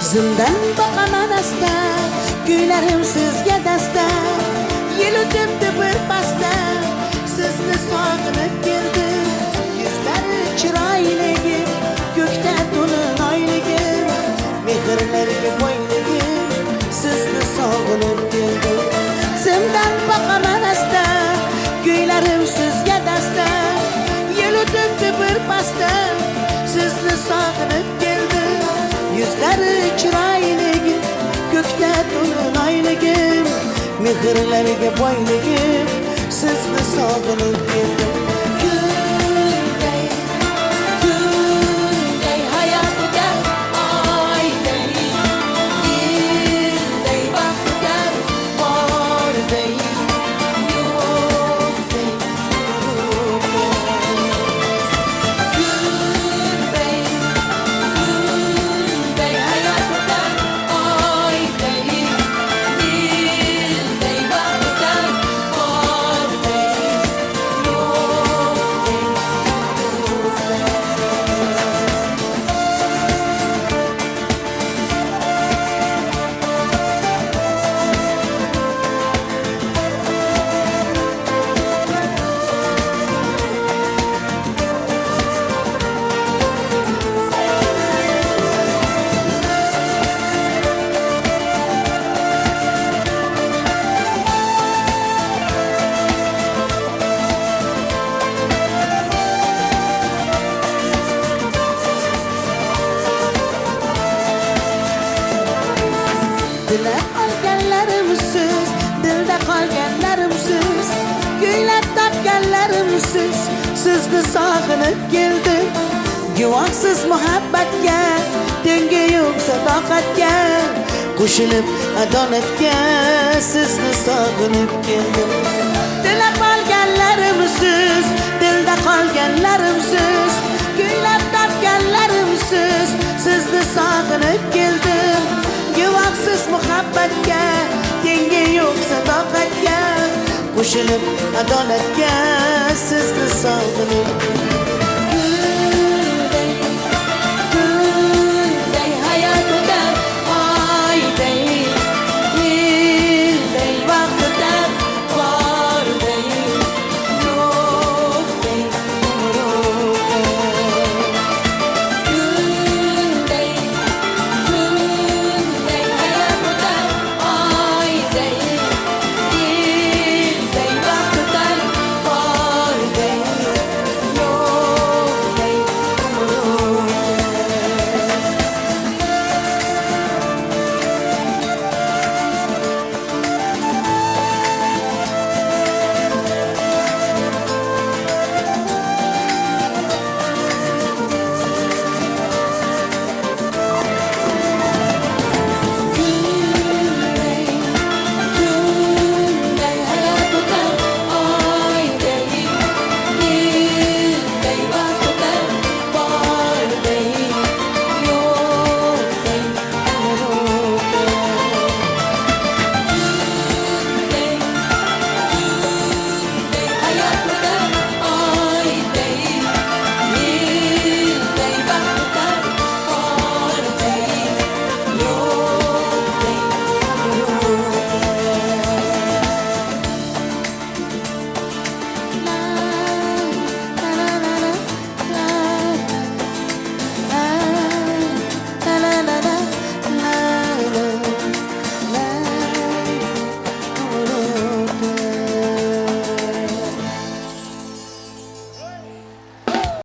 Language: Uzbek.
Ko'zimdan boqaman asta, kuylarim sizga dasta. Yil o'tibdi bir pasda, sizni sog'inib keldim. Yuzlari chiroyligi, ko'kda to'lin oyligi, mehrlarga boyligi, sizni sog'inib keldim. Ko'zimdan boqaman asta, kuylarim sizga dasta. Yil o'tibdi bir pasda, sizni sog'inib keldim. Yuzlari chiroyligi, ko'kda to'lin oyligi, mehrlarga boyligi, sizni sog'inib keldim. Kunday, kunday hayotda oyday, yilday vaqtda borday, yo'qday, kunday, kunday hayotda oyday, yilday vaqtda borday, Dilab olganlarimsiz, dilda qolganlarimsiz, kuylab topganlarimsiz, sizni sog'inib keldim. Guvohsiz muhabbatga, tengi yo'q sadoqatga, qo'shilib adolatga, sizni sog'inib keldim. Dilab olganlarimsiz, dilda qolganlarimsiz, kuylab topganlarimsiz, sizni sog'inib keldim. Guvohsiz muhabbatga, tengi yo'q sadoqatga, qo'shilib adolatga, sizni sog'inib